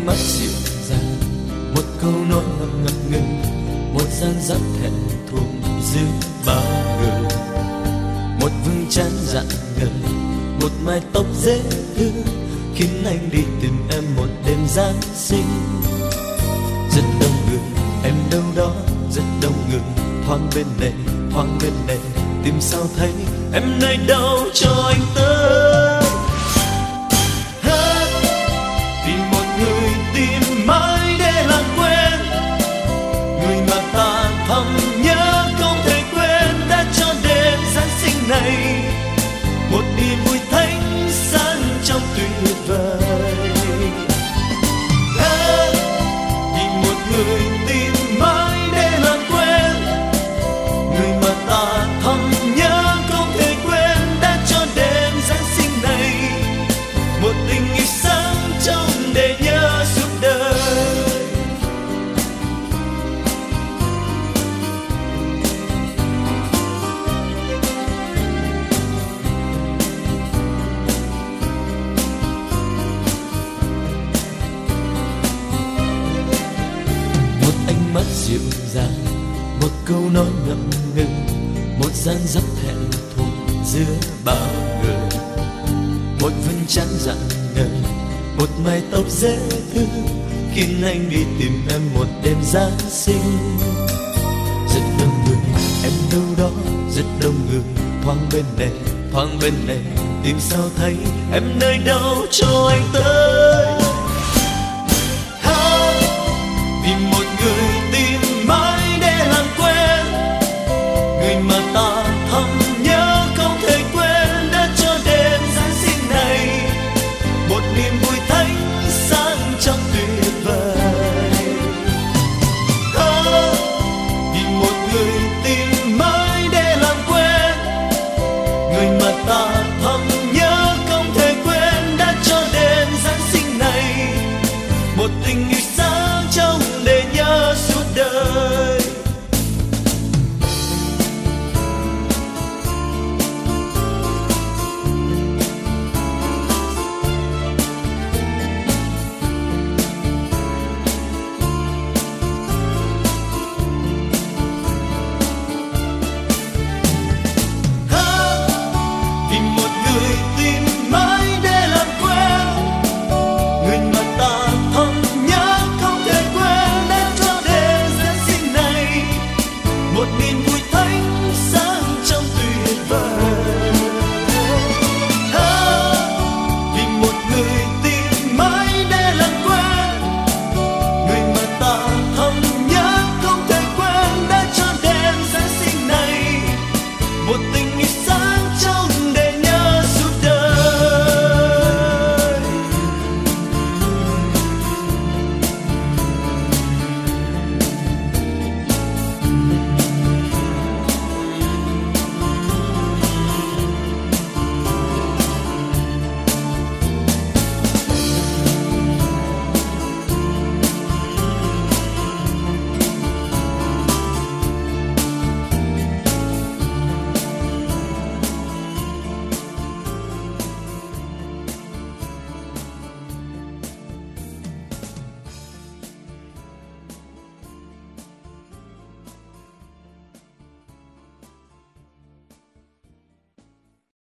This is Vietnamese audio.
mắt dịu dàng, một câu nói ngập ngừng, một dáng dấp thẹn thùng giữa bao người, một vương chán rạng ngời, một mái tóc dễ thương khiến anh đi tìm em một đêm Giáng sinh. Rất đông người, em đâu đó rất đông người, thoáng bên này thoáng bên này, tìm sao thấy em nơi đâu cho anh tới. Hát vì một người tìm mãi để làm quen, người mà ta thầm nhớ không thể quên, đã cho đêm Giáng sinh này một niềm vui thánh sáng trong tuyệt vời. Hát vì một người tìm mãi để làm quen, người mà ta thầm nhớ không thể quên, đã cho đêm Giáng sinh này một tình yêu sáng trong để nhớ suốt đời. Một ánh mắt dịu dàng, một câu nói ngậm ngừng, một dáng dấp thẹn thùng giữa bao người, một vầng trán rạng ngời, một mái tóc dễ thương khiến anh đi tìm em một đêm Giáng sinh. Rất đông người, em đâu đó rất đông người, thoáng bên này thoáng bên này, tìm sao thấy em nơi đâu cho anh tới.